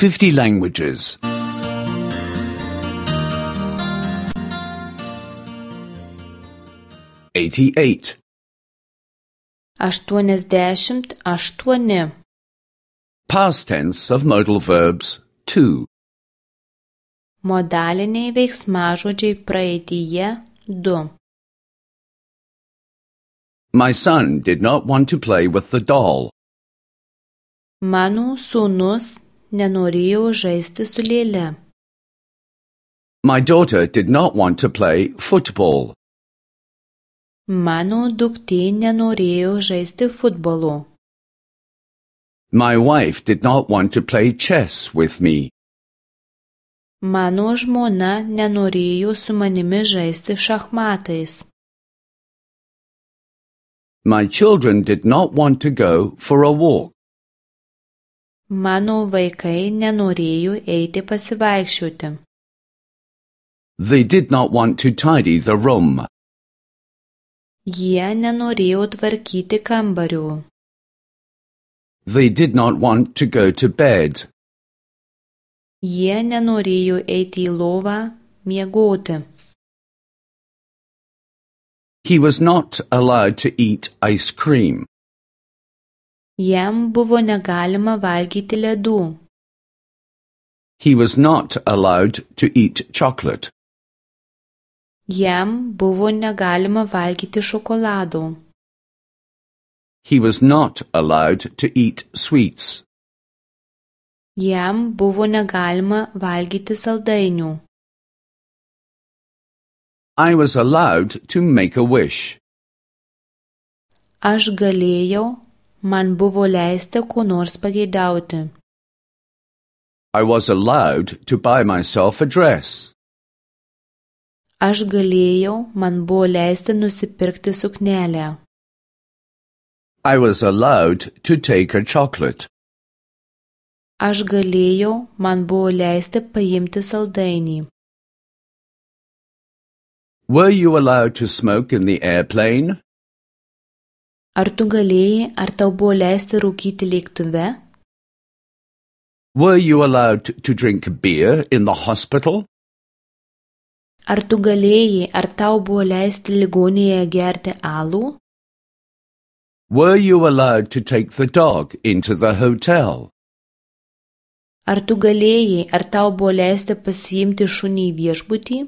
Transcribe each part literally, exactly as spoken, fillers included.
fifty languages. eighty-eight. Aštuoniasdešimt aštuoni. Past tense of modal verbs to. Modaliniai veiksmažodžiai praeityje du. My son did not want to play with the doll. Mano sūnus nenorėjo žaisti su lėle. My daughter did not want to play football. Mano duktė nenorėjo žaisti futbolu. My wife did not want to play chess with me. Mano žmona nenorėjo su manimi žaisti šachmatais. My children did not want to go for a walk. Mano vaikai nenorėjo eiti pasivaikščioti. They did not want to tidy the room. Jie nenorėjo tvarkyti kambarių. They did not want to go to bed. Jie nenorėjo eiti į lovą miegoti. He was not allowed to eat ice cream. Jam buvo negalima valgyti ledų. He was not allowed to eat chocolate. Jam buvo negalima valgyti šokolado. He was not allowed to eat sweets. Jam buvo negalima valgyti saldainių. I was allowed to make a wish. Aš galėjau, man buvo leista ko nors pageidauti. I was allowed to buy myself a dress. Aš galėjau, man buvo leista nusipirkti suknelę. I was allowed to take a chocolate. Aš galėjau, man buvo leista paimti saldainį. Were you allowed to smoke in the airplane? Ar tu galėjai, ar tau buvo leista rūkyti lėktuve? Were you allowed to drink beer in the hospital? Ar tu galėjai, ar tau buvo leista ligoninėje gerti alų? Were you allowed to take the dog into the hotel? Ar tu galėjai, ar tau buvo leista pasiimti šunį į viešbutį?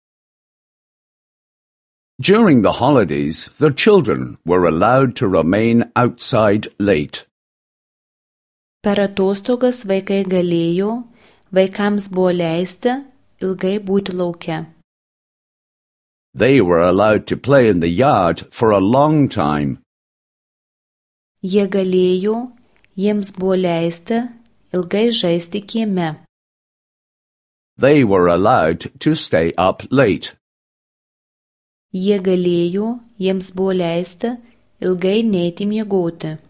During the holidays, the children were allowed to remain outside late. Per atostogas vaikai galėjo, vaikams buvo leista ilgai būti lauke. They were allowed to play in the yard for a long time. Jie galėjo, jiems buvo leista ilgai žaisti kieme. They were allowed to stay up late. Jie galėjo, jiems buvo leista ilgai neiti miegoti.